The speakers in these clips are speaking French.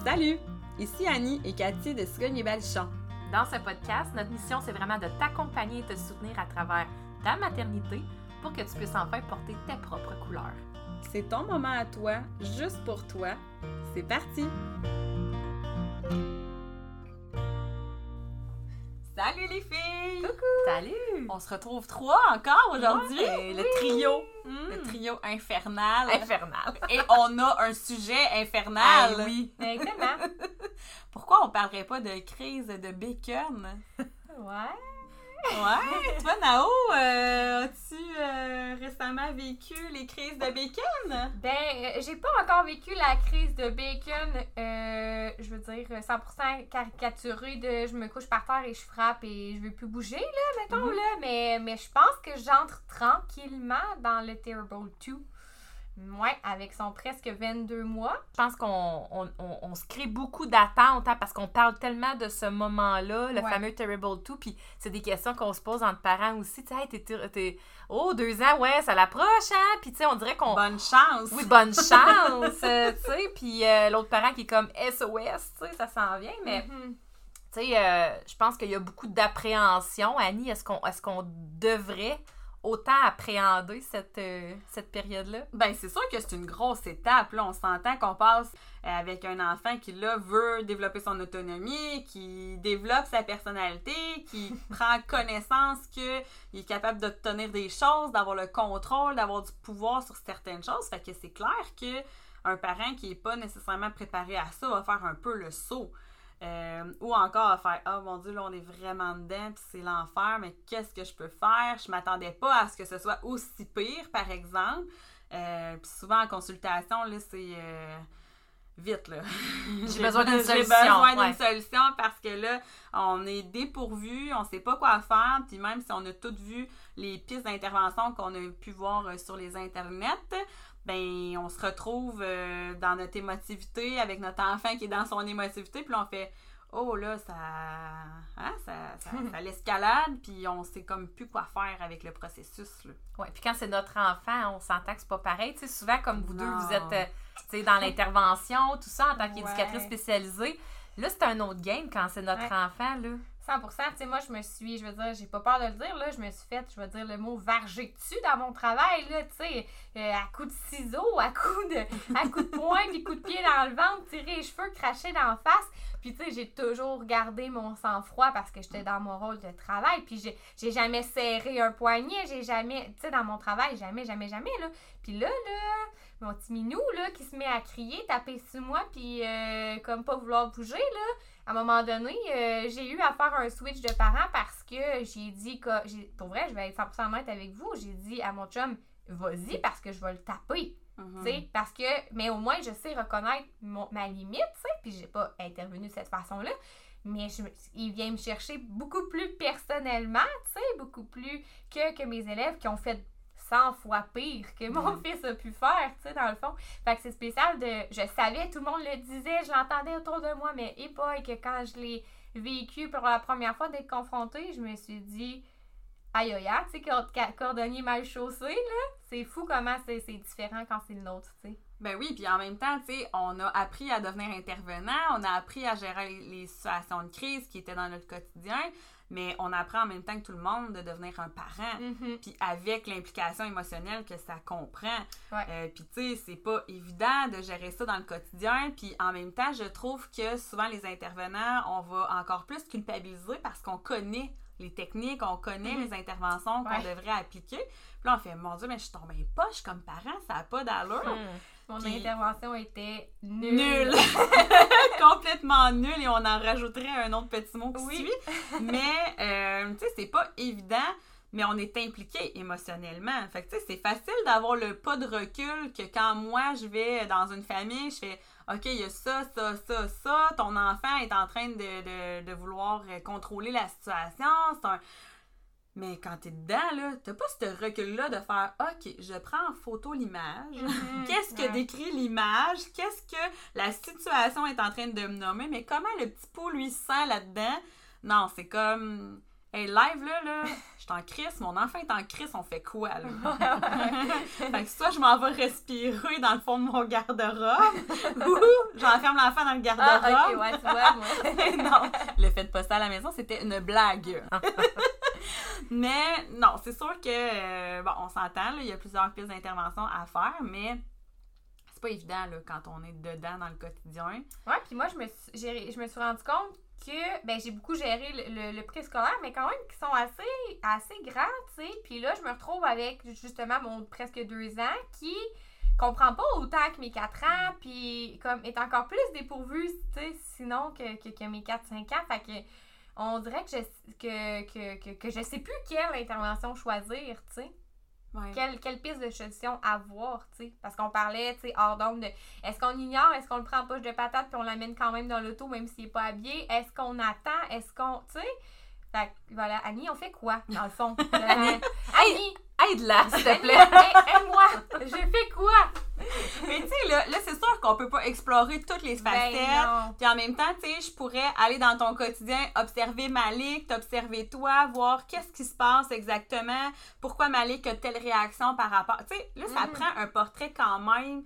Salut! Ici Annie et Cathy de Cigogne-et-Baluchon. Dans ce podcast, notre mission, c'est vraiment de t'accompagner et te soutenir à travers ta maternité pour que tu puisses enfin porter tes propres couleurs. C'est ton moment à toi, juste pour toi. C'est parti! Salut les filles! Coucou! Salut! On se retrouve trois encore aujourd'hui. Ouais, le trio infernal. Infernal! Et on a un sujet infernal. Ah, oui! Exactement! Pourquoi on parlerait pas de crise de bacon? Ouais! Ouais! Toi, Nao, as-tu récemment vécu les crises de bacon? Ben, j'ai pas encore vécu la crise de bacon, je veux dire, 100% caricaturée de je me couche par terre et je frappe et je veux plus bouger, là, mettons, là. Mais je pense que j'entre tranquillement dans le Terrible 2. Ouais, avec son presque 22 mois. Je pense qu'on se crée beaucoup d'attentes parce qu'on parle tellement de ce moment-là, le fameux Terrible 2, puis c'est des questions qu'on se pose entre parents aussi. Tu sais, t'es 2 ans, ouais, ça l'approche, hein? Puis tu sais, on dirait qu'on... Bonne chance! Oui, bonne chance! Tu sais, puis l'autre parent qui est comme SOS, tu sais, ça s'en vient, mais... Tu sais, je pense qu'il y a beaucoup d'appréhension. Annie, est-ce qu'on devrait autant appréhender cette période-là? Ben c'est sûr que c'est une grosse étape. Là, on s'entend qu'on passe avec un enfant qui, là, veut développer son autonomie, qui développe sa personnalité, qui prend connaissance qu'il est capable d'obtenir des choses, d'avoir le contrôle, d'avoir du pouvoir sur certaines choses. Fait que c'est clair qu'un parent qui n'est pas nécessairement préparé à ça va faire un peu le saut. Ou encore à faire « Oh mon Dieu, là on est vraiment dedans puis c'est l'enfer, mais qu'est-ce que je peux faire? » Je m'attendais pas à ce que ce soit aussi pire, par exemple. Puis souvent en consultation, là, c'est vite, là. J'ai besoin d'une solution. J'ai besoin d'une solution parce que là, on est dépourvu, on sait pas quoi faire, puis même si on a toutes vu les pistes d'intervention qu'on a pu voir sur les internets, ben on se retrouve dans notre émotivité avec notre enfant qui est dans son émotivité, puis là on fait oh là ça l'escalade, puis on sait comme plus quoi faire avec le processus là. Ouais, puis quand c'est notre enfant, on s'entend que c'est pas pareil, tu sais, souvent comme vous deux vous êtes tu sais dans l'intervention, tout ça en tant qu'éducatrice spécialisée. Là, c'est un autre game quand c'est notre enfant là. 100%, tu sais, moi, je veux dire, j'ai pas peur de le dire, là, je me suis fait, je vais dire le mot varger dessus dans mon travail, là, tu sais, à coups de ciseaux, à coups de poing, puis coups de pied dans le ventre, tirer les cheveux, cracher dans la face, puis tu sais, j'ai toujours gardé mon sang-froid parce que j'étais dans mon rôle de travail, puis j'ai jamais serré un poignet, j'ai jamais, tu sais, dans mon travail, jamais, là, puis là, mon petit minou, là, qui se met à crier, taper sur moi, puis comme pas vouloir bouger, là, à un moment donné, j'ai eu à faire un switch de parents parce que j'ai dit que, pour vrai, je vais être 100% honnête avec vous, j'ai dit à mon chum, vas-y parce que je vais le taper. Tu sais, parce que, mais au moins, je sais reconnaître ma limite, tu sais, puis j'ai pas intervenu de cette façon-là. Mais il vient me chercher beaucoup plus personnellement, tu sais, beaucoup plus que mes élèves qui ont fait 100 fois pire que mon fils a pu faire, tu sais, dans le fond. Fait que c'est spécial je savais, tout le monde le disait, je l'entendais autour de moi, mais pas que quand je l'ai vécu pour la première fois d'être confrontée, je me suis dit, aïe, tu sais, cordonnier mal chaussé, là, c'est fou comment c'est différent quand c'est le nôtre, tu sais. Ben oui, puis en même temps, tu sais, on a appris à devenir intervenant, on a appris à gérer les situations de crise qui étaient dans notre quotidien, mais on apprend en même temps que tout le monde de devenir un parent, puis avec l'implication émotionnelle que ça comprend. Puis tu sais, c'est pas évident de gérer ça dans le quotidien, puis en même temps, je trouve que souvent les intervenants, on va encore plus culpabiliser parce qu'on connaît les techniques, on connaît les interventions qu'on devrait appliquer. Puis là, on fait, mon Dieu, mais je suis tombée poche comme parent, ça n'a pas d'allure. Mon intervention était nulle. Complètement nulle, et on en rajouterait un autre petit mot qui suit. Mais, tu sais, c'est pas évident, mais on est impliqué émotionnellement. Fait que, tu sais, c'est facile d'avoir le pas de recul que quand moi, je vais dans une famille, je fais OK, il y a ça, ton enfant est en train de vouloir contrôler la situation, Mais quand t'es dedans, là, t'as pas ce recul-là de faire « OK, je prends en photo l'image. Qu'est-ce que décrit l'image? Qu'est-ce que la situation est en train de me nommer? Mais comment le petit pot, lui, sent là-dedans? » Non, c'est comme... Hey, live, là, je suis en crise, mon enfant est en crise, on fait quoi, là? Fait que soit je m'en vais respirer dans le fond de mon garde-robe, ou j'enferme l'enfant dans le garde-robe. Ah, ok, ouais, tu vois, moi. Non, le faites pas ça à la maison, c'était une blague. Mais non, c'est sûr que, bon, on s'entend, là, il y a plusieurs pistes d'intervention à faire, mais c'est pas évident, là, quand on est dedans dans le quotidien. Ouais, puis moi, je me suis rendu compte que, ben, j'ai beaucoup géré le préscolaire, mais quand même, qui sont assez grands, tu sais. Puis là, je me retrouve avec, justement, mon presque 2 ans qui comprend pas autant que mes 4 ans, puis comme est encore plus dépourvu, tu sais, sinon que mes 4-5 ans. Fait que on dirait que je sais plus quelle intervention choisir, tu sais. Ouais. Quelle piste de solution avoir, tu sais. Parce qu'on parlait, tu sais, hors d'onde de est-ce qu'on ignore, est-ce qu'on le prend en poche de patate puis on l'amène quand même dans l'auto même s'il est pas habillé, est-ce qu'on attend, est-ce qu'on, tu sais. Fait que, voilà, Annie, on fait quoi, dans le fond? Annie! Aide-la, s'il te plaît! Aide-moi! Je fais quoi? Mais tu sais, là c'est sûr qu'on peut pas explorer toutes les facettes. Puis en même temps, tu sais, je pourrais aller dans ton quotidien, observer Malik, t'observer toi, voir qu'est-ce qui se passe exactement, pourquoi Malik a telle réaction par rapport... Tu sais, là, ça prend un portrait quand même...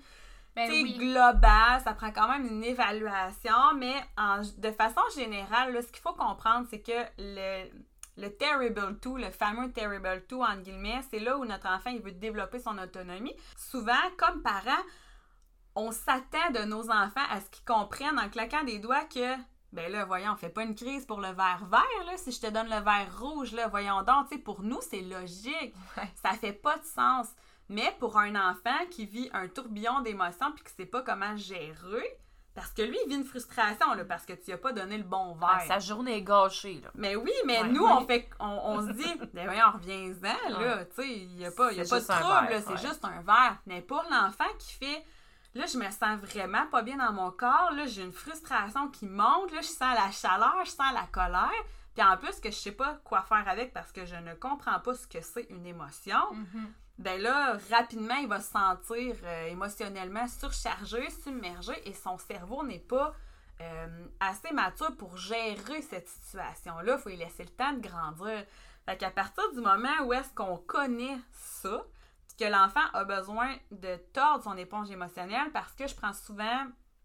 global, ça prend quand même une évaluation, mais de façon générale, là, ce qu'il faut comprendre, c'est que le Terrible 2, le fameux Terrible 2, entre guillemets, c'est là où notre enfant il veut développer son autonomie. Souvent, comme parents, on s'attend de nos enfants à ce qu'ils comprennent en claquant des doigts que, ben là, voyons, on fait pas une crise pour le verre vert, là, si je te donne le verre rouge, là, voyons donc, tu sais, pour nous, c'est logique. Ouais. Ça fait pas de sens. Mais pour un enfant qui vit un tourbillon d'émotions puis qui sait pas comment gérer, parce que lui, il vit une frustration, là, parce que tu lui as pas donné le bon verre. Sa journée est gâchée, là. Mais oui, mais nous, on se dit, ben voyons, reviens-en, là, tu sais, il y a pas de trouble, là, c'est juste un verre. Mais pour l'enfant qui fait, là, je me sens vraiment pas bien dans mon corps, là, j'ai une frustration qui monte, là, je sens la chaleur, je sens la colère, puis en plus que je sais pas quoi faire avec parce que je ne comprends pas ce que c'est une émotion. Ben là, rapidement, il va se sentir émotionnellement surchargé, submergé et son cerveau n'est pas assez mature pour gérer cette situation-là. Il faut lui laisser le temps de grandir. Fait qu'à partir du moment où est-ce qu'on connaît ça, puis que l'enfant a besoin de tordre son éponge émotionnelle, parce que je prends souvent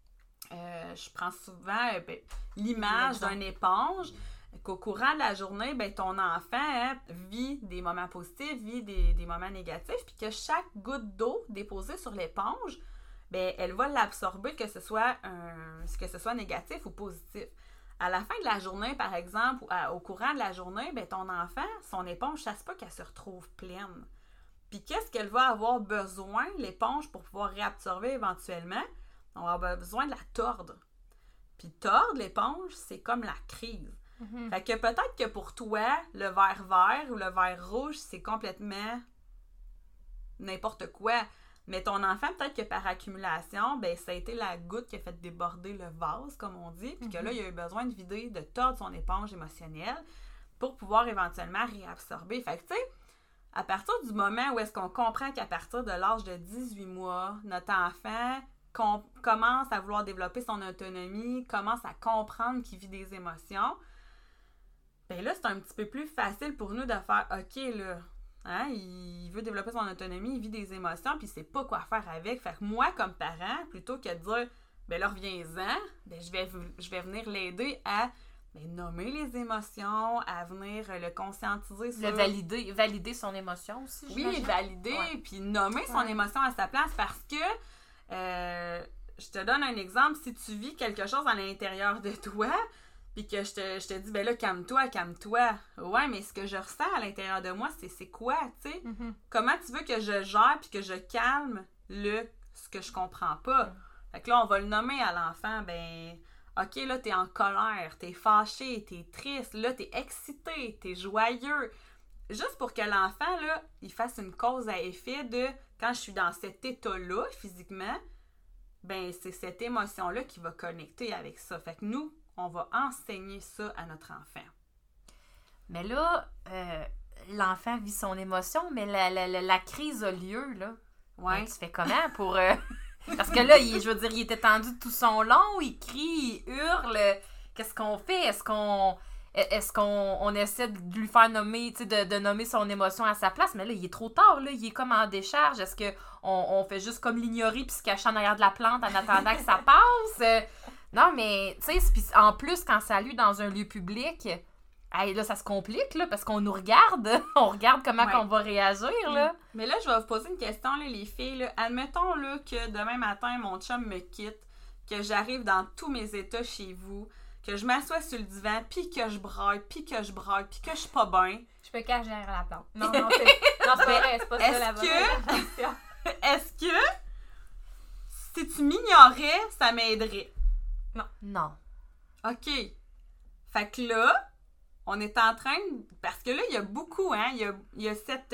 l'image d'une éponge, qu'au courant de la journée, ben, ton enfant vit des moments positifs, vit des moments négatifs, puis que chaque goutte d'eau déposée sur l'éponge, ben, elle va l'absorber, que ce soit négatif ou positif. À la fin de la journée, par exemple, ou au courant de la journée, ben, ton enfant, son éponge, ça se peut qu'elle se retrouve pleine. Puis qu'est-ce qu'elle va avoir besoin, l'éponge, pour pouvoir réabsorber éventuellement? On va avoir besoin de la tordre. Puis tordre l'éponge, c'est comme la crise. Fait que peut-être que pour toi, le verre vert ou le verre rouge, c'est complètement n'importe quoi. Mais ton enfant, peut-être que par accumulation, ben ça a été la goutte qui a fait déborder le vase, comme on dit, puis que là, il a eu besoin de vider, de tordre son éponge émotionnelle pour pouvoir éventuellement réabsorber. Fait que, tu sais, à partir du moment où est-ce qu'on comprend qu'à partir de l'âge de 18 mois, notre enfant commence à vouloir développer son autonomie, commence à comprendre qu'il vit des émotions, ben là, c'est un petit peu plus facile pour nous de faire « OK, là, hein, il veut développer son autonomie, il vit des émotions, puis il sait pas quoi faire avec. » Fait que moi, comme parent, plutôt que de dire « Ben là, reviens-en, ben je vais venir l'aider à nommer les émotions, à venir le conscientiser sur... » Valider son émotion aussi, Oui, valider, puis nommer son émotion à sa place, parce que, je te donne un exemple, si tu vis quelque chose à l'intérieur de toi, puis que je te dis, ben là, calme-toi. Ouais, mais ce que je ressens à l'intérieur de moi, c'est quoi, tu sais? Comment tu veux que je gère puis que je calme ce que je comprends pas? Fait que là, on va le nommer à l'enfant, ben, OK, là, t'es en colère, t'es fâché, t'es triste, là, t'es excité, t'es joyeux. Juste pour que l'enfant, là, il fasse une cause à effet de, quand je suis dans cet état-là, physiquement, ben, c'est cette émotion-là qui va connecter avec ça. Fait que nous, on va enseigner ça à notre enfant. Mais là, l'enfant vit son émotion, mais la crise a lieu, là. Ouais. Ben, tu fais comment pour... Parce que là, je veux dire, il était tendu tout son long, il crie, il hurle. Qu'est-ce qu'on fait? Est-ce est-ce qu'on essaie de lui faire nommer, tu sais, de nommer son émotion à sa place? Mais là, il est trop tard, là. Il est comme en décharge. Est-ce qu'on fait juste comme l'ignorer puis se cacher en arrière de la plante en attendant que ça passe? Non, mais, tu sais, en plus, quand ça a lieu dans un lieu public, hey, là, ça se complique, là, parce qu'on nous regarde. On regarde comment on va réagir, là. Mais là, je vais vous poser une question, là, les filles. Là. Admettons là, que demain matin, mon chum me quitte, que j'arrive dans tous mes états chez vous, que je m'assois sur le divan, puis que je braille, puis que je suis pas bien. Je me cache derrière la plante. Non, c'est pas vrai, c'est pas ça la bonne réaction. Est-ce que si tu m'ignorais, ça m'aiderait? Non. OK. Fait que là, on est en train parce que là, il y a beaucoup, hein, il y a cette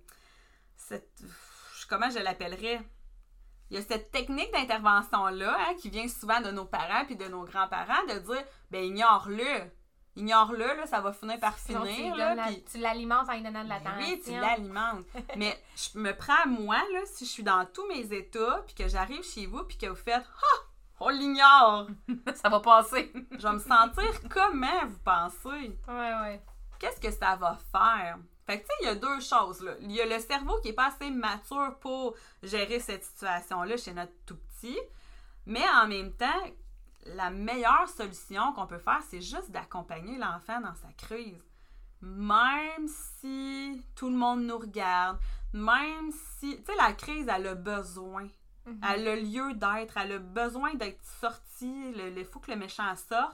comment je l'appellerais? Il y a cette technique d'intervention-là, hein, qui vient souvent de nos parents puis de nos grands-parents, de dire, ben ignore-le. Ignore-le, là, ça va finir par Sinon, finir. tu l'alimentes en lui donnant de l'attention. Oui, tu l'alimentes. Mais je me prends à moi, là, si je suis dans tous mes états, puis que j'arrive chez vous, puis que vous faites « Ah! On l'ignore! » Ça va passer. Je vais me sentir comment, vous pensez? Ouais. Qu'est-ce que ça va faire? Fait que, tu sais, il y a deux choses, là. Il y a le cerveau qui est pas assez mature pour gérer cette situation-là chez notre tout petit, mais en même temps, la meilleure solution qu'on peut faire, c'est juste d'accompagner l'enfant dans sa crise. Même si tout le monde nous regarde, même si... Tu sais, la crise, elle a besoin. Elle a lieu d'être. Elle a besoin d'être sortie. Il faut que le méchant sorte.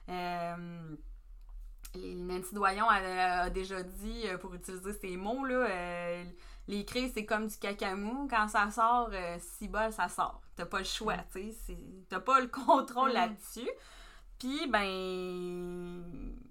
Nancy Doyon a déjà dit, pour utiliser ces mots, là, les crises, c'est comme du cacamou. Quand ça sort, si bol, ça sort. T'as pas le choix, tu sais. T'as pas le contrôle là-dessus. Puis, ben...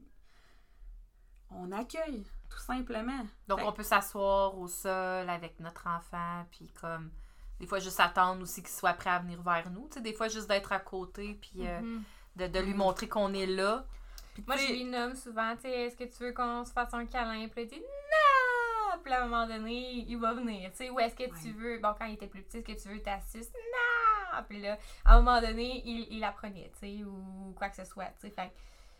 on accueille, tout simplement. Donc, on peut s'asseoir au sol avec notre enfant, puis comme... Des fois, juste attendre aussi qu'il soit prêt à venir vers nous. Tu sais, des fois, juste d'être à côté, puis de lui montrer qu'on est là. Puis, moi, je lui nomme souvent, tu sais, est-ce que tu veux qu'on se fasse un câlin? Puis il dit non! Puis à un moment donné, il va venir, tu sais, ou est-ce que tu veux, bon, quand il était plus petit, est-ce que tu veux ta suce? Non! Puis là, à un moment donné, il apprenait, tu sais, ou quoi que ce soit, tu sais, fait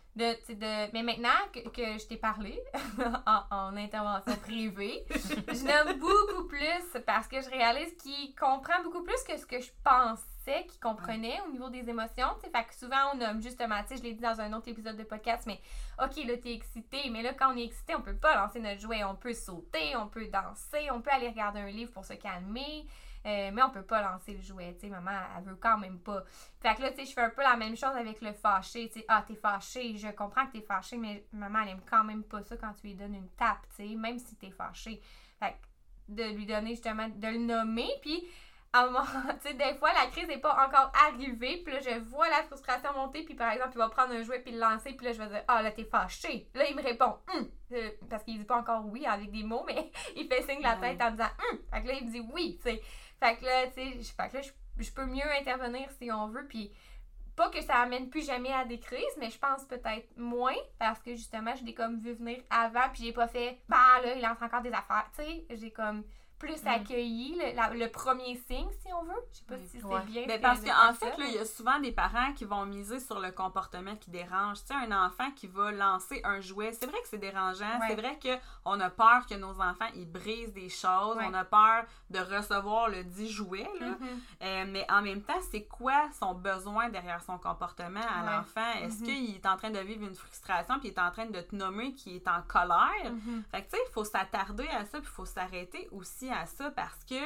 mais maintenant que je t'ai parlé en intervention privée, je nomme beaucoup plus parce que je réalise qu'il comprend beaucoup plus que ce que je pensais qu'il comprenait au niveau des émotions. T'sais. Fait que souvent on nomme justement, je l'ai dit dans un autre épisode de podcast, mais OK, là t'es excité, mais là quand on est excité, on peut pas lancer notre jouet, on peut sauter, on peut danser, on peut aller regarder un livre pour se calmer. Mais on peut pas lancer le jouet, tu sais, maman, elle veut quand même pas. Fait que là, tu sais, je fais un peu la même chose avec le fâché, tu sais, ah, t'es fâché, je comprends que t'es fâché, mais maman, elle aime quand même pas ça quand tu lui donnes une tape, tu sais, même si t'es fâché. Fait que de lui donner justement, de le nommer, puis à un moment, tu sais, des fois, la crise n'est pas encore arrivée, puis là, je vois la frustration monter, puis par exemple, il va prendre un jouet, puis le lancer, puis là, je vais dire, ah, là, t'es fâché. Là, il me répond, parce qu'il dit pas encore oui avec des mots, mais il fait signe de la tête en disant, Fait que là, il me dit oui, tu sais. Fait que là, tu sais, je peux mieux intervenir si on veut, puis pas que ça amène plus jamais à des crises, mais je pense peut-être moins, parce que justement, je l'ai comme vu venir avant, puis j'ai pas fait, bah là, il lance encore des affaires, tu sais, j'ai comme plus accueilli le premier signe, si on veut. Je sais pas si c'est bien. Mais parce qu'en fait, là, il y a souvent des parents qui vont miser sur le comportement qui dérange. Tu sais, un enfant qui va lancer un jouet, c'est vrai que c'est dérangeant. Ouais. C'est vrai qu'on a peur que nos enfants, ils brisent des choses. Ouais. On a peur de recevoir le dit jouet, là. Mais en même temps, c'est quoi son besoin derrière son comportement à l'enfant? Est-ce qu'il est en train de vivre une frustration puis il est en train de te nommer qu'il est en colère? Fait que, tu sais, il faut s'attarder à ça puis il faut s'arrêter aussi à ça parce que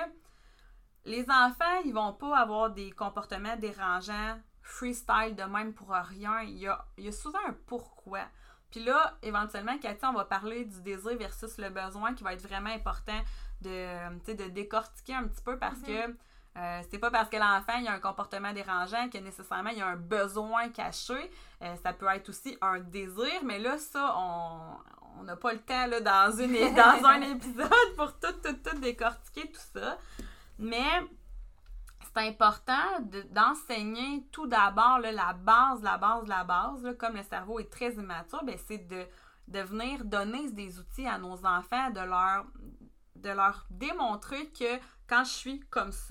les enfants, ils vont pas avoir des comportements dérangeants, freestyle de même pour rien. Il y a souvent un pourquoi. Puis là, éventuellement, Cathy, on va parler du désir versus le besoin qui va être vraiment important de décortiquer un petit peu parce que c'est pas parce que l'enfant il a un comportement dérangeant que nécessairement il y a un besoin caché. Ça peut être aussi un désir, mais là, ça, on n'a pas le temps là, dans un épisode pour tout décortiquer tout ça. Mais c'est important d'enseigner tout d'abord là, la base, là, comme le cerveau est très immature, ben, c'est de venir donner des outils à nos enfants, de leur démontrer que quand je suis comme ça,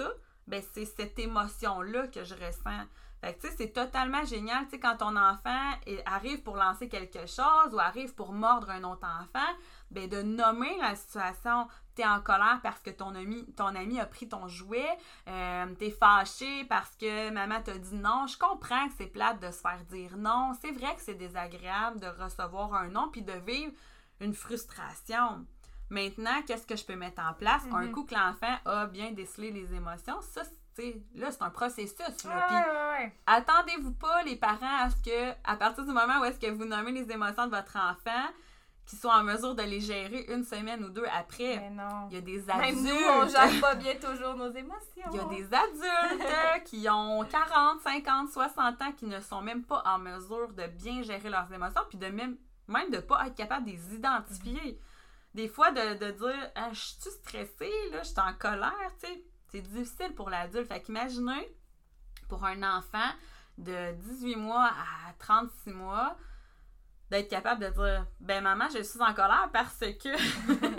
ben c'est cette émotion-là que je ressens. Fait que, tu sais, c'est totalement génial, tu sais, quand ton enfant arrive pour lancer quelque chose ou arrive pour mordre un autre enfant, ben de nommer la situation. T'es en colère parce que ton ami a pris ton jouet, t'es fâché parce que maman t'a dit non. Je comprends que c'est plate de se faire dire non. C'est vrai que c'est désagréable de recevoir un non puis de vivre une frustration. Maintenant, qu'est-ce que je peux mettre en place? Un coup que l'enfant a bien décelé les émotions, ça, là, c'est un processus. Là. Puis, attendez-vous pas, les parents, à ce que, à partir du moment où est-ce que vous nommez les émotions de votre enfant, qu'ils soient en mesure de les gérer une semaine ou deux après. Mais non. Il y a des adultes. Même nous, on gère pas bien toujours nos émotions. Il y a des adultes qui ont 40, 50, 60 ans qui ne sont même pas en mesure de bien gérer leurs émotions, puis de même de pas être capable de les identifier. Des fois, de dire « Je suis stressée, là, je suis en colère », tu sais. C'est difficile pour l'adulte. Fait qu'imaginez, pour un enfant de 18 mois à 36 mois, d'être capable de dire « Ben maman, je suis en colère parce que... »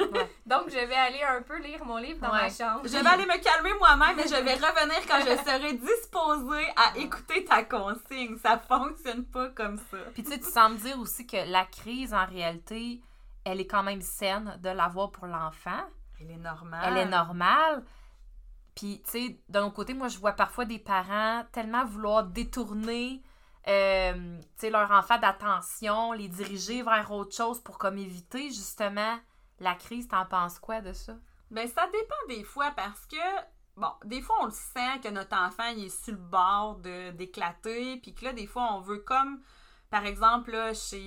Donc, je vais aller un peu lire mon livre dans ma chambre. Je vais aller me calmer moi-même et je vais revenir quand je serai disposée à écouter ta consigne. Ça fonctionne pas comme ça. Puis tu sais, tu sembles dire aussi que la crise, en réalité, elle est quand même saine de l'avoir pour l'enfant. Elle est normale. Elle est normale. Puis, tu sais, d'un autre côté, moi, je vois parfois des parents tellement vouloir détourner tu sais, leur enfant d'attention, les diriger vers autre chose pour comme éviter, justement, la crise. T'en penses quoi de ça? Ben, ça dépend des fois parce que, bon, des fois, on le sent que notre enfant, il est sur le bord d'éclater, puis que là, des fois, on veut comme... Par exemple, là, chez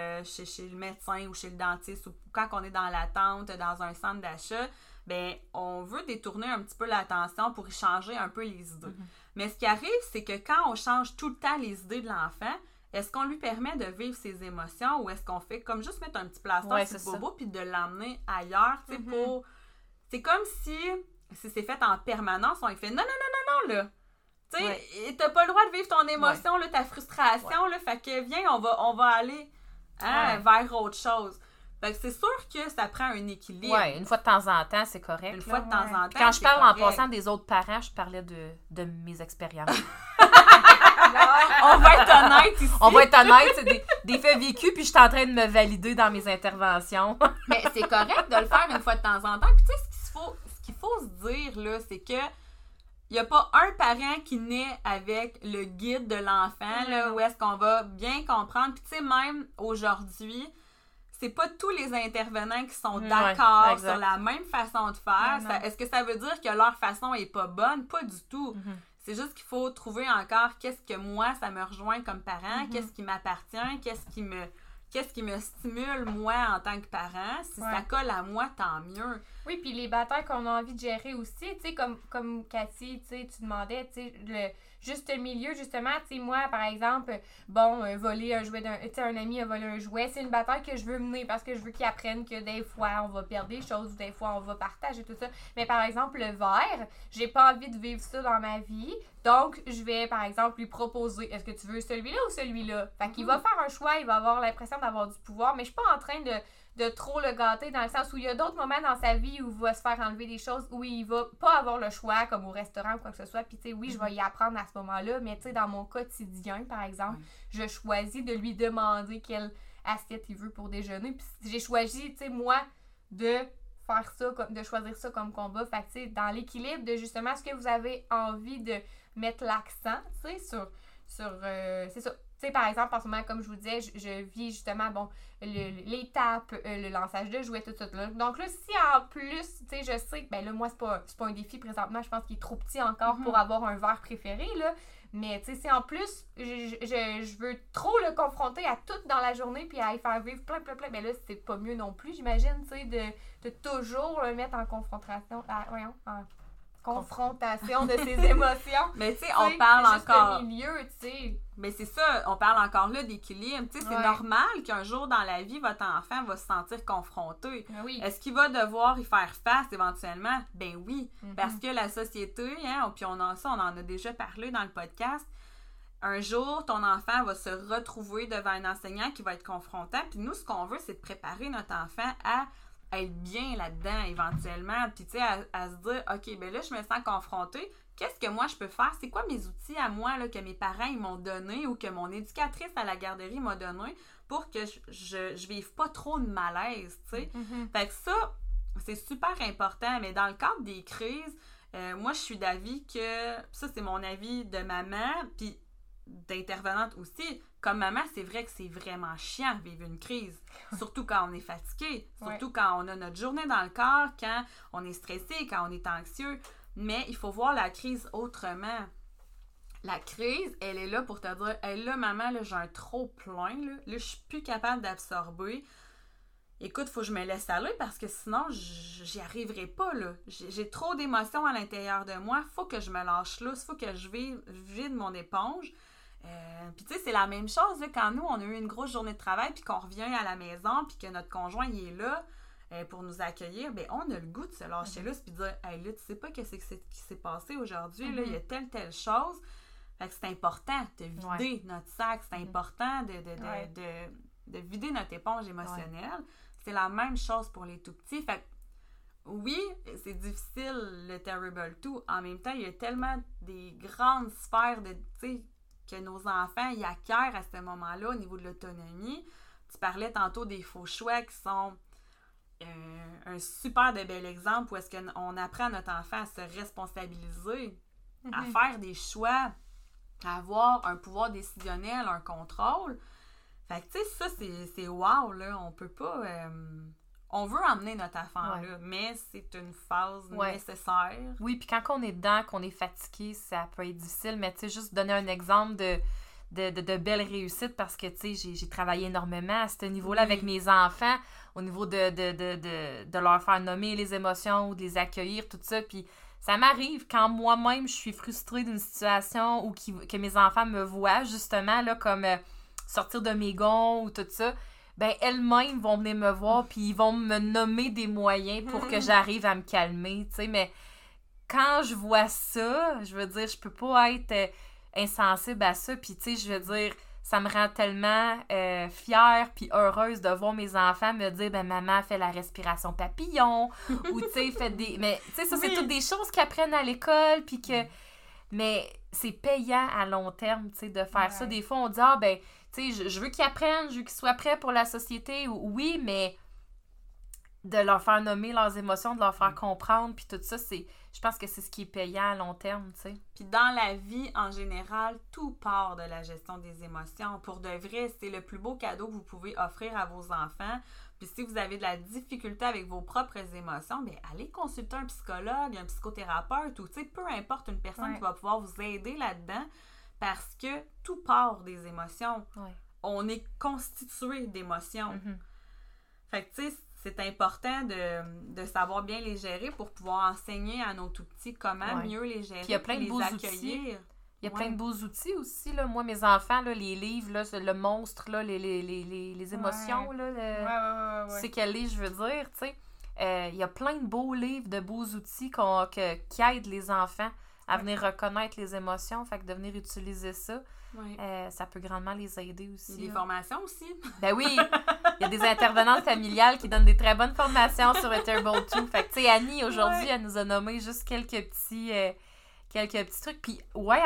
le médecin ou chez le dentiste, ou quand on est dans l'attente, dans un centre d'achat, ben on veut détourner un petit peu l'attention pour y changer un peu les idées. Mais ce qui arrive, c'est que quand on change tout le temps les idées de l'enfant, est-ce qu'on lui permet de vivre ses émotions ou est-ce qu'on fait comme juste mettre un petit plaster sur le bobo puis de l'emmener ailleurs, tu sais, pour... C'est comme si c'est fait en permanence, on lui fait « Non, là! » Tu sais, t'as pas le droit de vivre ton émotion, là, ta frustration, là, fait que viens, on va aller vers autre chose. Fait que c'est sûr que ça prend un équilibre. Oui, une fois de temps en temps, c'est correct. Une fois de temps en temps, quand je parle correct. En passant des autres parents, je parlais de mes expériences. On va être honnête ici. On va être honnête, c'est des faits vécus, puis je suis en train de me valider dans mes interventions. Mais c'est correct de le faire une fois de temps en temps. Puis tu sais, ce qu'il faut se dire, là, c'est que il n'y a pas un parent qui naît avec le guide de l'enfant, là, où est-ce qu'on va bien comprendre. Puis tu sais, même aujourd'hui, c'est pas tous les intervenants qui sont d'accord sur la même façon de faire. Est-ce que ça veut dire que leur façon est pas bonne? Pas du tout. C'est juste qu'il faut trouver encore qu'est-ce que moi, ça me rejoint comme parent, qu'est-ce qui m'appartient, qu'est-ce qui me stimule, moi, en tant que parent. Si ça colle à moi, tant mieux. Oui, puis les batailles qu'on a envie de gérer aussi, tu sais, comme Cathy, tu sais, tu demandais, tu sais, le juste milieu, justement, tu sais, moi, par exemple, voler un jouet tu sais, un ami a volé un jouet, c'est une bataille que je veux mener parce que je veux qu'il apprenne que des fois, on va perdre des choses, des fois, on va partager tout ça. Mais par exemple, le verre, j'ai pas envie de vivre ça dans ma vie, donc je vais, par exemple, lui proposer, est-ce que tu veux celui-là ou celui-là? Fait qu'il va faire un choix, il va avoir l'impression d'avoir du pouvoir, mais je suis pas en train de trop le gâter dans le sens où il y a d'autres moments dans sa vie où il va se faire enlever des choses, où il va pas avoir le choix, comme au restaurant ou quoi que ce soit. Puis, tu sais, oui, je vais y apprendre à ce moment-là, mais tu sais, dans mon quotidien, par exemple, je choisis de lui demander quelle assiette il veut pour déjeuner. Puis, j'ai choisi, tu sais, moi, de faire ça, de choisir ça comme combat. Fait que, tu sais, dans l'équilibre de justement ce que vous avez envie de mettre l'accent, tu sais, sur c'est ça. Tu sais, par exemple, en ce moment, comme je vous disais, je vis justement, l'étape, le lançage de jouets, tout ça. Là. Donc là, si en plus, tu sais, je sais que, ben là, moi, c'est pas un défi présentement, je pense qu'il est trop petit encore pour avoir un verre préféré, là. Mais, tu sais, si en plus, je veux trop le confronter à tout dans la journée puis à y faire vivre plein, ben là, c'est pas mieux non plus, j'imagine, tu sais, de toujours le mettre en confrontation, confrontation de ses émotions. Mais tu sais, on parle encore... C'est milieu, tu sais. Mais c'est ça, on parle encore là d'équilibre. Tu sais, c'est normal qu'un jour dans la vie, votre enfant va se sentir confronté. Oui. Est-ce qu'il va devoir y faire face éventuellement? Ben oui, parce que la société, puis on en a déjà parlé dans le podcast, un jour, ton enfant va se retrouver devant un enseignant qui va être confrontant. Puis nous, ce qu'on veut, c'est de préparer notre enfant à être bien là-dedans éventuellement, puis tu sais, à se dire, OK, ben là, je me sens confrontée, qu'est-ce que moi je peux faire? C'est quoi mes outils à moi là, que mes parents ils m'ont donné ou que mon éducatrice à la garderie m'a donné pour que je vive pas trop de malaise, tu sais? Fait que ça, c'est super important, mais dans le cadre des crises, moi je suis d'avis que, ça c'est mon avis de maman, puis d'intervenante aussi, comme maman, c'est vrai que c'est vraiment chiant de vivre une crise, surtout quand on est fatigué, surtout quand on a notre journée dans le corps, quand on est stressé, quand on est anxieux, mais il faut voir la crise autrement. La crise, elle est là pour te dire, hey, là, maman, là, j'ai un trop-plein, là, je suis plus capable d'absorber. Écoute, faut que je me laisse aller parce que sinon, j'y arriverai pas, là. J'ai trop d'émotions à l'intérieur de moi, faut que je me lâche là, faut que je vide mon éponge. Puis tu sais, c'est la même chose là, quand nous, on a eu une grosse journée de travail puis qu'on revient à la maison puis que notre conjoint, il est là pour nous accueillir, bien, on a le goût de se lâcher là puis de dire « Hey, là, tu sais pas qu'est-ce qui s'est passé aujourd'hui, là, il y a telle chose. » Fait que c'est important de vider notre sac, c'est important de vider notre éponge émotionnelle. C'est la même chose pour les tout-petits. Fait que oui, c'est difficile, le Terrible 2. En même temps, il y a tellement des grandes sphères de, tu sais, que nos enfants y acquièrent à ce moment-là au niveau de l'autonomie. Tu parlais tantôt des faux choix qui sont un super de bel exemple où est-ce qu'on apprend à notre enfant à se responsabiliser, à faire des choix, à avoir un pouvoir décisionnel, un contrôle. Fait que tu sais, ça c'est wow, là, on peut pas... on veut emmener notre enfant là, mais c'est une phase nécessaire. Oui, puis quand on est dedans, qu'on est fatigué, ça peut être difficile, mais tu sais, juste donner un exemple de belles réussites parce que, tu sais, j'ai travaillé énormément à ce niveau-là avec mes enfants, au niveau de leur faire nommer les émotions ou de les accueillir, tout ça, puis ça m'arrive quand moi-même, je suis frustrée d'une situation ou que mes enfants me voient, justement, là, comme sortir de mes gonds ou tout ça, ben elles-mêmes vont venir me voir puis ils vont me nommer des moyens pour que j'arrive à me calmer, tu sais, mais quand je vois ça, je veux dire, je peux pas être insensible à ça, puis tu sais, je veux dire, ça me rend tellement fière puis heureuse de voir mes enfants me dire, ben maman fait la respiration papillon, ou tu sais, fait des... Mais tu sais, ça, c'est toutes des choses qu'ils apprennent à l'école, puis que... Mais c'est payant à long terme, tu sais, de faire ça. Des fois, on dit, ah ben, tu sais, je veux qu'ils apprennent, je veux qu'ils soient prêts pour la société, oui, mais de leur faire nommer leurs émotions, de leur faire comprendre, puis tout ça, je pense que c'est ce qui est payant à long terme, tu sais. Puis dans la vie, en général, tout part de la gestion des émotions. Pour de vrai, c'est le plus beau cadeau que vous pouvez offrir à vos enfants. Puis si vous avez de la difficulté avec vos propres émotions, bien, allez consulter un psychologue, un psychothérapeute, ou tu sais, peu importe, une personne qui va pouvoir vous aider là-dedans, parce que tout part des émotions. On est constitué d'émotions. Fait que, tu sais, c'est important de savoir bien les gérer pour pouvoir enseigner à nos tout-petits comment mieux les gérer, puis il y a plein de beaux accueillir. Il y a plein de beaux outils aussi, là. Moi, mes enfants, là, les livres, là, le monstre, là, les émotions, là, tu sais quel livre je veux dire, tu sais. Il y a plein de beaux livres, de beaux outils qui aident les enfants à venir reconnaître les émotions, fait que de venir utiliser ça, ça peut grandement les aider aussi. Des formations aussi. Ben oui, il y a des intervenantes familiales qui donnent des très bonnes formations sur le Terrible 2. Fait que, tu sais, Annie, aujourd'hui, elle nous a nommé juste quelques petits trucs. Puis,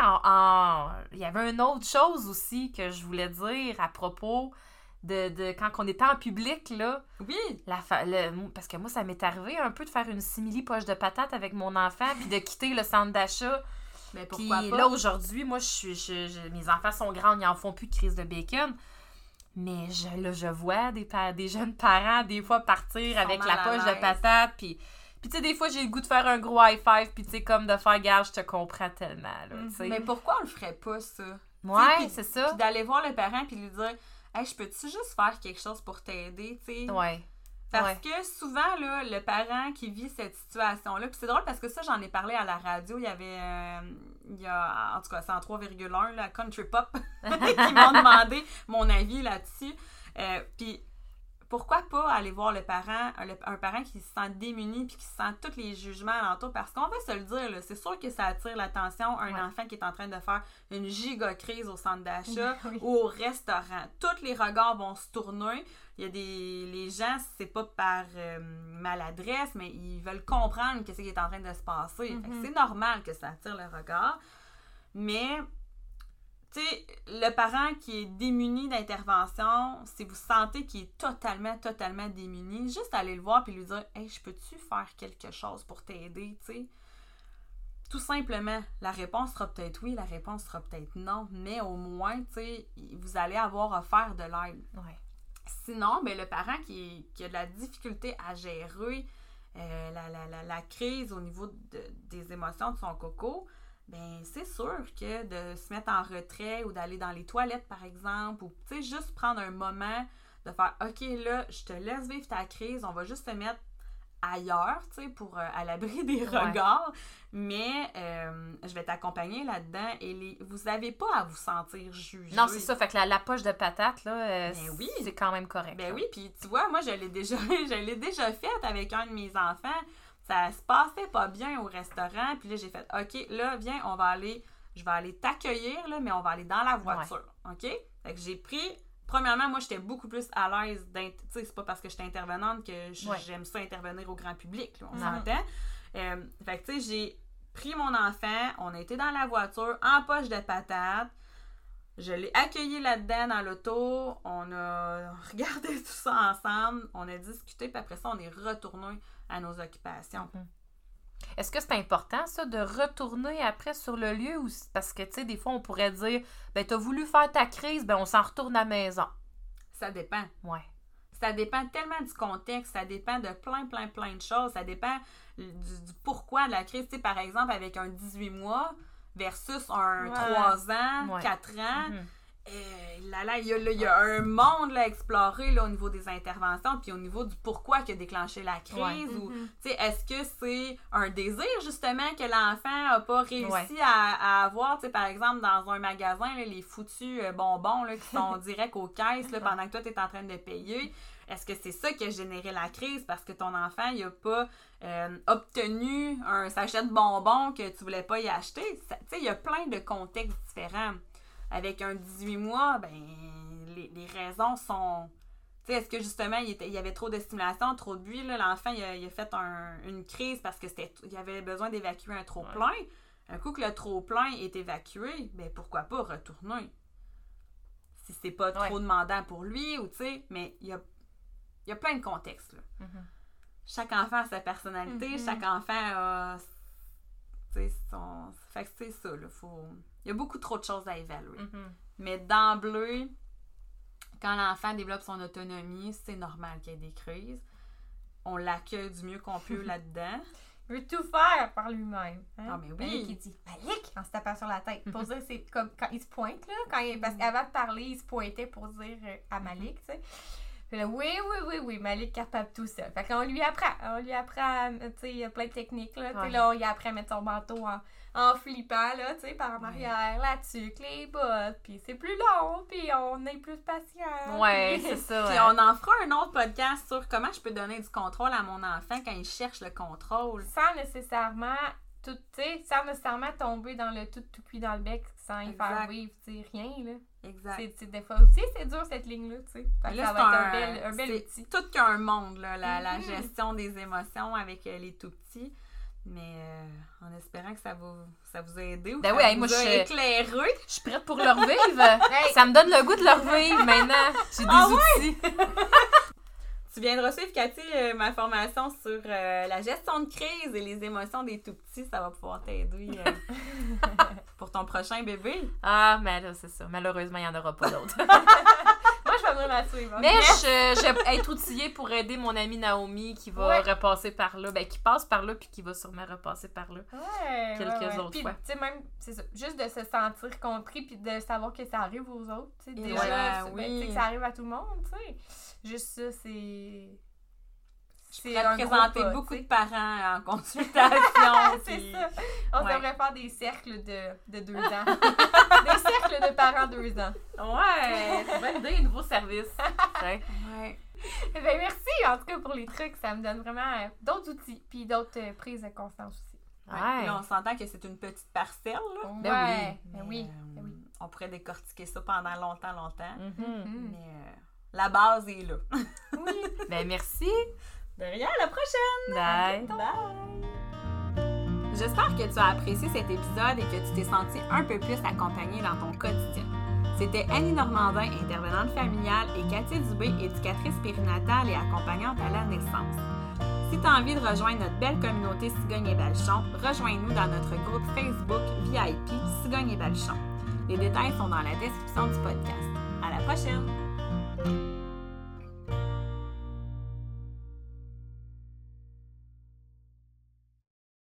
il y avait une autre chose aussi que je voulais dire à propos de quand on était en public, là. Oui! Parce que moi, ça m'est arrivé un peu de faire une simili poche de patate avec mon enfant puis de quitter le centre d'achat. Mais pourquoi puis pas? là, aujourd'hui, moi, mes enfants sont grands, ils n'en font plus de crise de bacon. Mais je vois des jeunes parents, des fois, partir avec la poche de patate. Puis tu sais, des fois, j'ai le goût de faire un gros high five, puis tu sais, comme de faire gare, je te comprends tellement, là, tu sais. Mais pourquoi on le ferait pas, ça? Ouais, c'est ça. Puis d'aller voir le parent, puis lui dire, hey, je peux-tu juste faire quelque chose pour t'aider, tu sais? Ouais. Parce que souvent, là, le parent qui vit cette situation-là, puis c'est drôle parce que ça, j'en ai parlé à la radio, il y avait, en tout cas, c'est en 3,1, la Country Pop, qui m'ont demandé mon avis là-dessus. Puis pourquoi pas aller voir un parent qui se sent démuni puis qui sent tous les jugements alentour, parce qu'on va se le dire, là, c'est sûr que ça attire l'attention un enfant qui est en train de faire une giga crise au centre d'achat ou au restaurant. Tous les regards vont se tourner. Il y a les gens, c'est pas par maladresse, mais ils veulent comprendre ce qui est en train de se passer. Fait que c'est normal que ça attire le regard. Mais tu sais, le parent qui est démuni d'intervention, si vous sentez qu'il est totalement démuni, juste aller le voir et lui dire « Hey, je peux-tu faire quelque chose pour t'aider? » Tu sais, tout simplement, la réponse sera peut-être oui, la réponse sera peut-être non, mais au moins, tu sais, vous allez avoir offert de l'aide. Ouais. Sinon, ben, le parent qui a de la difficulté à gérer la crise au niveau des émotions de son coco, ben c'est sûr que de se mettre en retrait ou d'aller dans les toilettes, par exemple, ou tu sais, juste prendre un moment de faire « OK, là, je te laisse vivre ta crise, on va juste te mettre ailleurs, tu sais, pour à l'abri des regards, mais je vais t'accompagner là-dedans et vous n'avez pas à vous sentir jugé. » Non, c'est ça, fait que la poche de patate, là, c'est quand même correct. Ben oui, puis tu vois, moi, je l'ai déjà faite avec un de mes enfants. Ça se passait pas bien au restaurant. Puis là, j'ai fait, OK, là, viens, je vais aller t'accueillir, là, mais on va aller dans la voiture. OK? Fait que j'ai pris, premièrement, moi, j'étais beaucoup plus à l'aise tu sais, c'est pas parce que j'étais intervenante que j'aime ça intervenir au grand public, là, on s'entend. Fait que, tu sais, j'ai pris mon enfant, on a été dans la voiture, en poche de patate. Je l'ai accueilli là-dedans dans l'auto, on a regardé tout ça ensemble, on a discuté, puis après ça, on est retourné à nos occupations. Est-ce que c'est important, ça, de retourner après sur le lieu? Ou parce que, tu sais, des fois, on pourrait dire, ben, t'as voulu faire ta crise, ben, on s'en retourne à la maison. Ça dépend. Ouais. Ça dépend tellement du contexte, ça dépend de plein de choses, ça dépend du pourquoi de la crise. Tu sais, par exemple, avec un 18 mois versus un 3 ans, 4 ans, il y a un monde là, à explorer là, au niveau des interventions, puis au niveau du pourquoi qui a déclenché la crise. Ou, est-ce que c'est un désir, justement, que l'enfant n'a pas réussi à avoir? Par exemple, dans un magasin, là, les foutus bonbons là, qui sont directs aux caisses là, pendant que toi, tu es en train de payer. Est-ce que c'est ça qui a généré la crise parce que ton enfant il n'a pas obtenu un sachet de bonbons que tu voulais pas y acheter? Il y a plein de contextes différents. Avec un 18 mois, ben les raisons sont... Tu sais, est-ce que justement, il y avait trop de stimulation, trop de buis, là, l'enfant, il a fait une crise parce qu'il avait besoin d'évacuer un trop-plein. Un coup que le trop-plein est évacué, ben pourquoi pas retourner? Si c'est pas trop demandant pour lui, ou tu sais, mais il y a plein de contextes, là. Chaque enfant a sa personnalité, chaque enfant a... Tu sais, fait que c'est ça, là, il y a beaucoup trop de choses à évaluer. Mais d'emblée, quand l'enfant développe son autonomie, c'est normal qu'il y ait des crises. On l'accueille du mieux qu'on peut là-dedans. Il veut tout faire par lui-même. Hein? Ah, mais oui. Malik, il dit « Malik! » en se tapant sur la tête. Pour dire, c'est comme quand il se pointe, là. Parce qu'avant de parler, il se pointait pour dire à Malik, tu sais. Puis là, oui, Malik capable tout ça. Fait qu'on lui apprend. Tu sais, il y a plein de techniques, là. Tu sais, là, on lui apprend à mettre son manteau en flippant, là, tu sais, par en arrière, la tuque, les bottes, puis c'est plus long, puis on est plus patient. Ouais, c'est ça. Puis on en fera un autre podcast sur comment je peux donner du contrôle à mon enfant quand il cherche le contrôle. Sans nécessairement tomber dans le tout cuit dans le bec, sans y faire vivre, tu sais, rien, là. Exact. Des fois aussi, c'est dur cette ligne-là, tu sais. Ça va être un bel outil. C'est tout qu'un monde, là, la gestion des émotions avec les tout-petits. Mais en espérant que ça vous a aidé ou que ça vous a éclairé. Je suis prête pour le revivre. Ça me donne le goût de le revivre maintenant. J'ai des outils. Tu viendras suivre, Cathy, ma formation sur la gestion de crise et les émotions des tout-petits. Ça va pouvoir t'aider pour ton prochain bébé. Ah, mais là, c'est ça. Malheureusement, il n'y en aura pas d'autres. Moi, je vais venir la suivre. Mais je vais être outillée pour aider mon amie Naomi qui va repasser par là. Ben, qui passe par là puis qui va sûrement repasser par là. Quelques autres fois. Tu sais, même, c'est ça. Juste de se sentir compris puis de savoir que ça arrive aux autres. Tu sais, déjà, tu sais, que ça arrive à tout le monde, tu sais. Juste ça, c'est... Je pourrais présenter beaucoup de parents en consultation. C'est ça. On devrait faire des cercles de 2 ans. Des cercles de parents 2 ans. Ouais! C'est une bonne idée, un nouveau service. Ben merci en tout cas pour les trucs, ça me donne vraiment d'autres outils puis d'autres prises de conscience aussi. Ouais. Là, on s'entend que c'est une petite parcelle, là. Ben Mais, oui. on pourrait décortiquer ça pendant longtemps. Mm-hmm. Mais la base est là. Oui. Ben merci. De rien, à la prochaine! Bye. Bye! J'espère que tu as apprécié cet épisode et que tu t'es senti un peu plus accompagnée dans ton quotidien. C'était Annie Normandin, intervenante familiale, et Cathy Dubé, éducatrice périnatale et accompagnante à la naissance. Si tu as envie de rejoindre notre belle communauté Cigogne et Balchon, rejoins-nous dans notre groupe Facebook VIP Cigogne et Balchon. Les détails sont dans la description du podcast. À la prochaine!